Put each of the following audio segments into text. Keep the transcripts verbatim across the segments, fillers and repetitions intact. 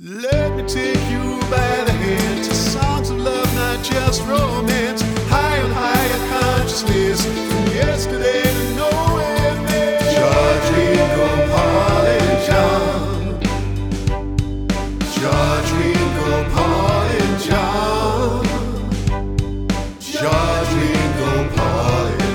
Let me take you by the hand to songs of love, not just romance. High on higher consciousness, from yesterday to nowhere, man. George, Ringo, Paul and John. George, Ringo, Paul and John. George, Ringo, Paul and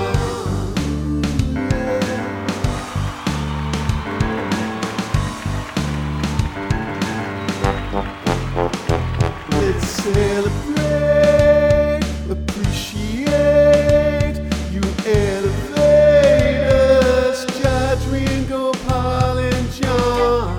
Let's celebrate, appreciate, you elevate us, George, Ringo, Paul and John.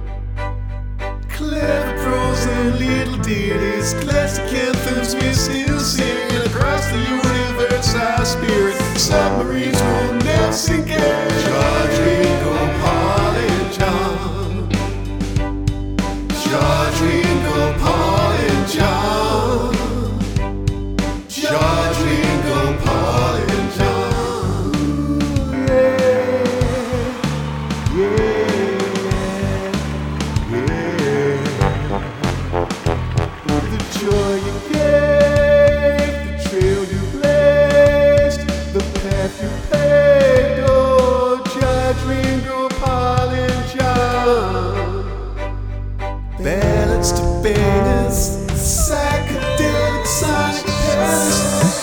Clever prose and little ditties, classic anthems we still sing, and across the universe our spirit, submarines will never sink in. George, Ringo, Paul and John. George, Ringo, Paul and John. George, Ringo, Paul and John. Yeah, yeah, yeah. The joy you gave, the trail you blazed, the path you paved. Oh, George, Ringo, Paul and John. Ballads to bangers, psychedelic sonic palace.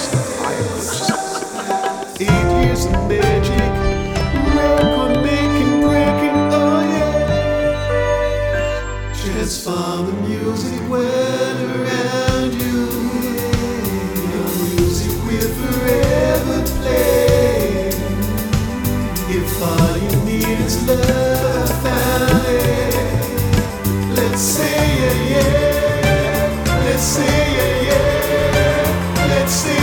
Eight years of magic, record making, breaking, oh yeah. Transform the music well around you. Your music will forever play. If all you need is love, I found it. Let's say yeah, yeah. Let's say yeah, yeah. Let's say